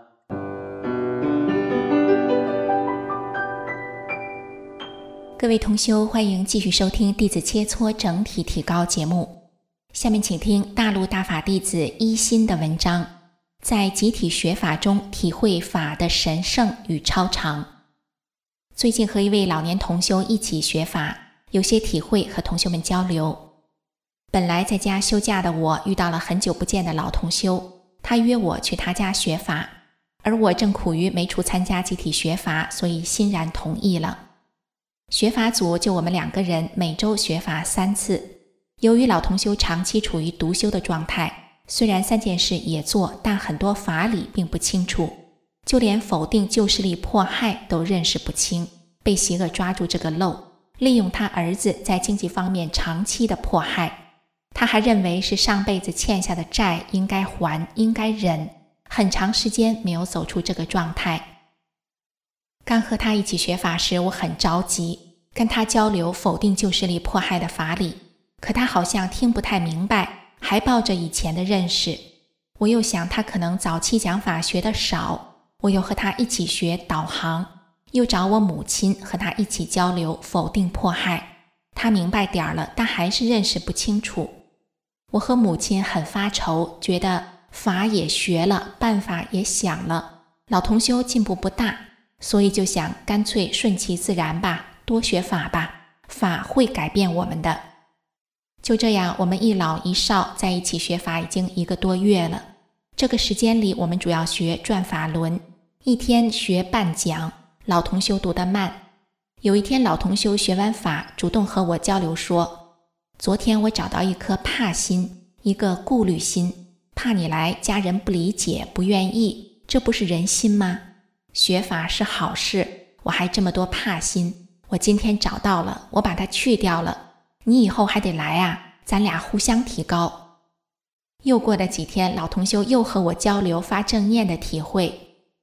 S4: 各位同修，欢迎继续收听弟子切磋整体提高节目。下面请听大陆大法弟子一心的文章，在集体学法中体会法的神圣与超常。最近和一位老年同修一起学法，有些体会和同修们交流。本来在家休假的我遇到了很久不见的老同修，他约我去他家学法，而我正苦于没处参加集体学法，所以欣然同意了。学法组就我们两个人，每周学法三次。由于老同修长期处于独修的状态，虽然三件事也做，但很多法理并不清楚，就连否定旧势力迫害都认识不清，被邪恶抓住这个漏，利用他儿子在经济方面长期的迫害。他还认为是上辈子欠下的债应该还，应该忍，很长时间没有走出这个状态。刚和他一起学法时，我很着急，跟他交流否定旧势力迫害的法理，可他好像听不太明白，还抱着以前的认识。我又想他可能早期讲法学得少，我又和他一起学导航，又找我母亲和他一起交流否定迫害，他明白点了，但还是认识不清楚。我和母亲很发愁，觉得法也学了，办法也想了，老同修进步不大，所以就想干脆顺其自然吧，多学法吧，法会改变我们的。就这样，我们一老一少在一起学法已经一个多月了。这个时间里，我们主要学转法轮，一天学半讲，老同修读得慢。有一天，老同修学完法，主动和我交流说，昨天我找到一颗怕心，一个顾虑心，怕你来，家人不理解，不愿意，这不是人心吗？学法是好事，我还这么多怕心，我今天找到了，我把它去掉了，你以后还得来啊，咱俩互相提高。又过了几天，老同修又和我交流发正念的体会，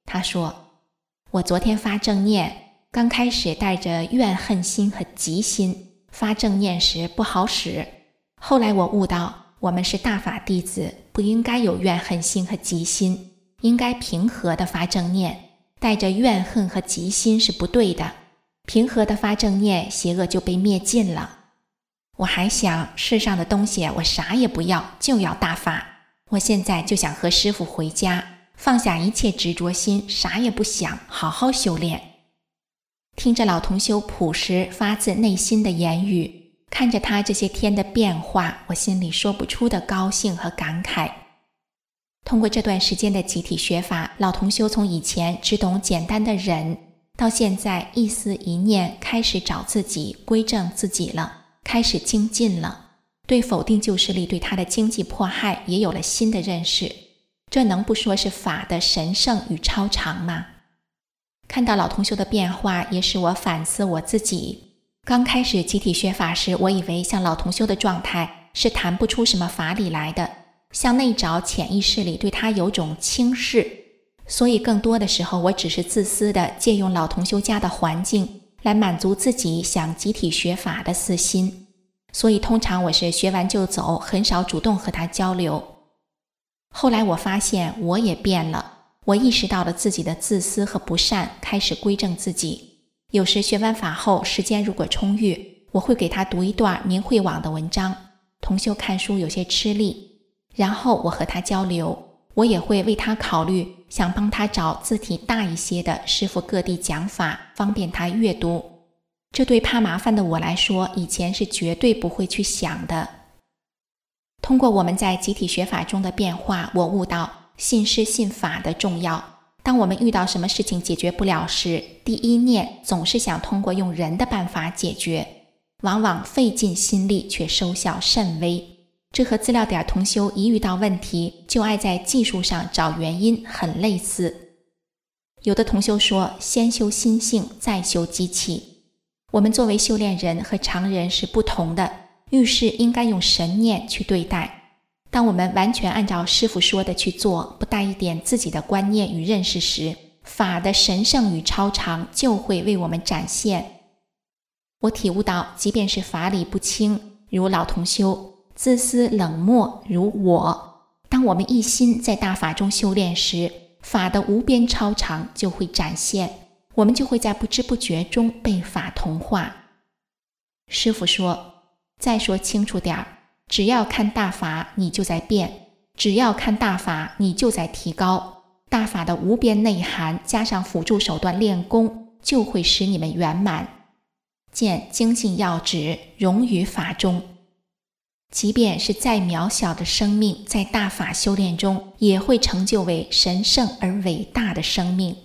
S4: 他说，我昨天发正念，刚开始带着怨恨心和急心，发正念时不好使。后来我悟到，我们是大法弟子，不应该有怨恨心和急心，应该平和的发正念，带着怨恨和急心是不对的。平和的发正念，邪恶就被灭尽了。我还想，世上的东西我啥也不要，就要大法。我现在就想和师父回家，放下一切执着心，啥也不想，好好修炼。听着老同修朴实发自内心的言语，看着他这些天的变化，我心里说不出的高兴和感慨。通过这段时间的集体学法，老同修从以前只懂简单的忍，到现在一思一念开始找自己，归正自己了，开始精进了，对否定旧势力对他的经济迫害也有了新的认识。这能不说是法的神圣与超常吗？看到老同修的变化，也使我反思我自己。刚开始集体学法时，我以为像老同修的状态是谈不出什么法理来的，向内找潜意识里对他有种轻视，所以更多的时候我只是自私的借用老同修家的环境来满足自己想集体学法的私心，所以通常我是学完就走，很少主动和他交流。后来我发现我也变了，我意识到了自己的自私和不善，开始归正自己。有时学完法后，时间如果充裕，我会给他读一段明慧网的文章，同修看书有些吃力，然后我和他交流，我也会为他考虑，想帮他找字体大一些的师父各地讲法，方便他阅读。这对怕麻烦的我来说，以前是绝对不会去想的。通过我们在集体学法中的变化，我悟到信师信法的重要。当我们遇到什么事情解决不了时，第一念总是想通过用人的办法解决，往往费尽心力却收效甚微。这和资料点同修一遇到问题就爱在技术上找原因很类似。有的同修说，先修心性再修机器。我们作为修炼人和常人是不同的，遇事应该用神念去对待。当我们完全按照师父说的去做，不带一点自己的观念与认识时，法的神圣与超常就会为我们展现。我体悟到，即便是法理不清，如老同修，自私冷漠如我，当我们一心在大法中修炼时，法的无边超常就会展现，我们就会在不知不觉中被法同化。师父说，再说清楚点儿，只要看大法，你就在变；只要看大法，你就在提高。大法的无边内涵，加上辅助手段练功，就会使你们圆满。见精进要旨，融于法中。即便是再渺小的生命，在大法修炼中，也会成就为神圣而伟大的生命。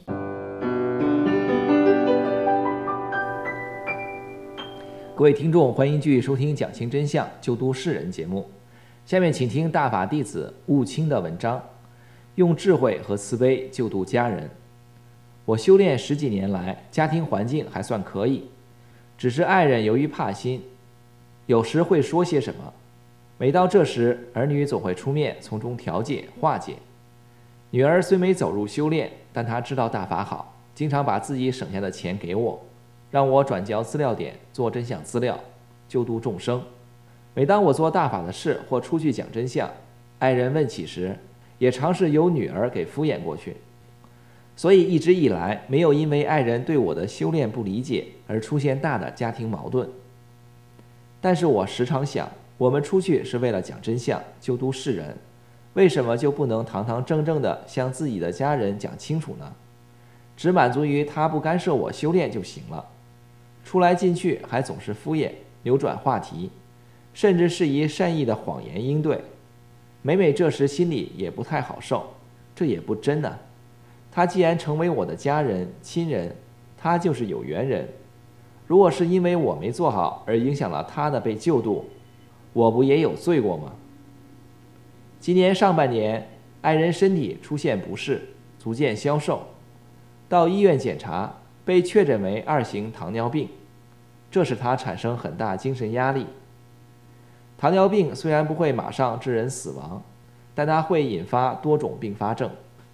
S7: 各位听众，欢迎继续收听讲清真相救度世人节目。下面请听大法弟子悟清的文章，用智慧和慈悲救度家人。我修炼十几年来，家庭环境还算可以，只是爱人由于怕心，有时会说些什么，每到这时，儿女总会出面从中调解化解。女儿虽没走入修炼，但她知道大法好，经常把自己省下的钱给我，让我转交资料点做真相资料，救度众生。每当我做大法的事或出去讲真相，爱人问起时，也尝试由女儿给敷衍过去。所以一直以来，没有因为爱人对我的修炼不理解而出现大的家庭矛盾。但是我时常想，我们出去是为了讲真相，救度世人，为什么就不能堂堂正正地向自己的家人讲清楚呢？只满足于他不干涉我修炼就行了。出来进去还总是敷衍扭转话题，甚至是以善意的谎言应对，每每这时心里也不太好受，这也不真呢、啊。他既然成为我的家人亲人，他就是有缘人，如果是因为我没做好而影响了他的被救度，我不也有罪过吗？今年上半年，爱人身体出现不适，逐渐消瘦，到医院检查，被确诊为二型糖尿病，这使他产生很大精神压力。糖尿病虽然不会马上致人死亡，但它会引发多种并发症，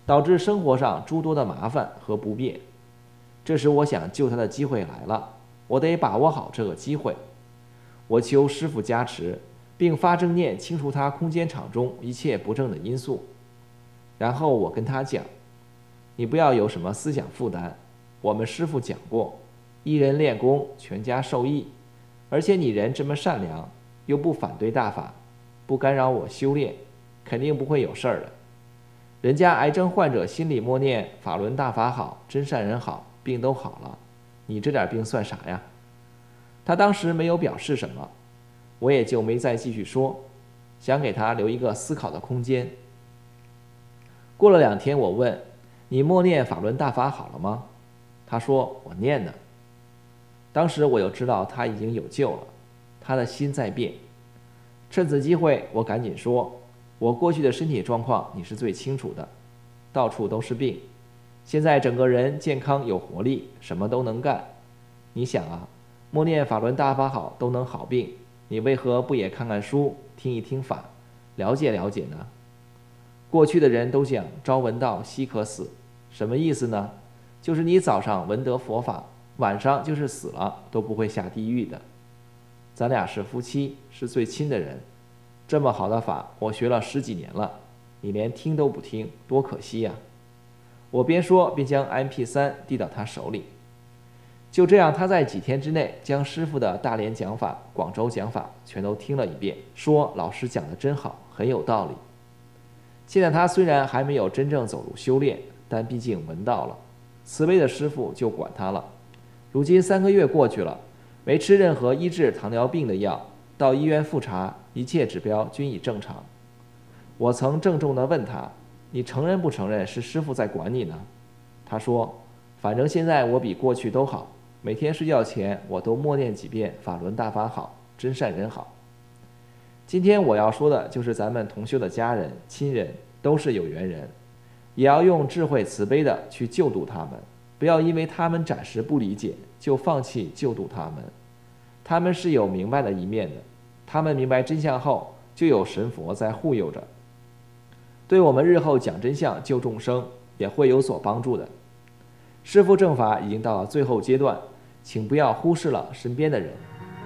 S7: 导致生活上诸多的麻烦和不便。这时我想救他的机会来了，我得把握好这个机会。我求师父加持，并发正念清除他空间场中一切不正的因素。然后我跟他讲，你不要有什么思想负担，我们师父讲过，一人练功，全家受益。而且你人这么善良，又不反对大法，不干扰我修炼，肯定不会有事儿的。人家癌症患者心里默念法轮大法好，真善人好，病都好了，你这点病算啥呀？他当时没有表示什么，我也就没再继续说，想给他留一个思考的空间。过了两天，我问，你默念法轮大法好了吗？他说，我念呢。当时我就知道他已经有救了，他的心在变。趁此机会，我赶紧说，我过去的身体状况你是最清楚的，到处都是病，现在整个人健康有活力，什么都能干。你想啊，默念法轮大法好都能好病，你为何不也看看书，听一听法，了解了解呢？过去的人都讲朝闻道，夕可死，什么意思呢？就是你早上闻得佛法，晚上就是死了都不会下地狱的。咱俩是夫妻，是最亲的人，这么好的法我学了十几年了，你连听都不听，多可惜呀！我边说边将 M P 三 递到他手里。就这样，他在几天之内将师父的大连讲法、广州讲法全都听了一遍，说老师讲得真好，很有道理。现在他虽然还没有真正走入修炼，但毕竟闻到了，慈悲的师父就管他了。如今三个月过去了，没吃任何医治糖尿病的药，到医院复查，一切指标均已正常。我曾郑重地问他，你承认不承认是师父在管你呢？他说，反正现在我比过去都好，每天睡觉前我都默念几遍法轮大法好，真善人好。今天我要说的就是咱们同修的家人、亲人都是有缘人，也要用智慧慈悲的去救度他们，不要因为他们暂时不理解就放弃救度他们。他们是有明白的一面的，他们明白真相后，就有神佛在护佑着，对我们日后讲真相救众生也会有所帮助的。师父正法已经到了最后阶段，请不要忽视了身边的人。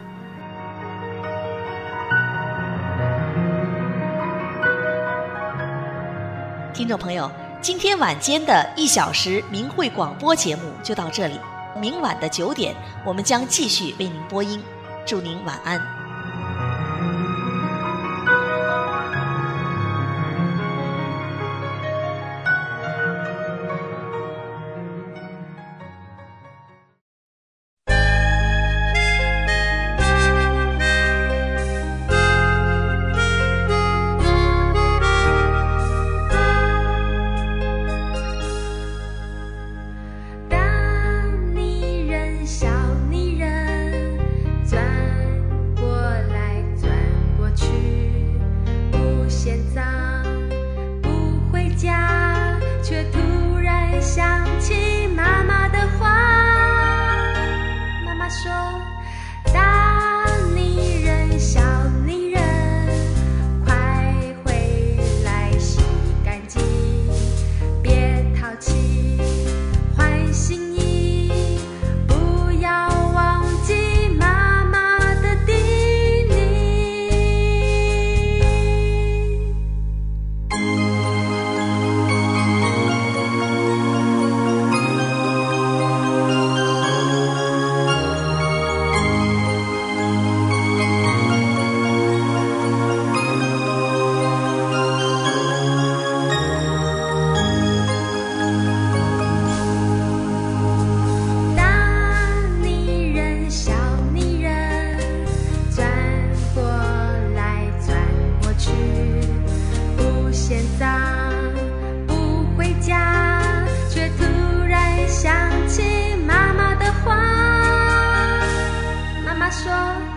S1: 听众朋友，今天晚间的一小时明慧广播节目就到这里，明晚的九点，我们将继续为您播音。祝您晚安。
S8: 说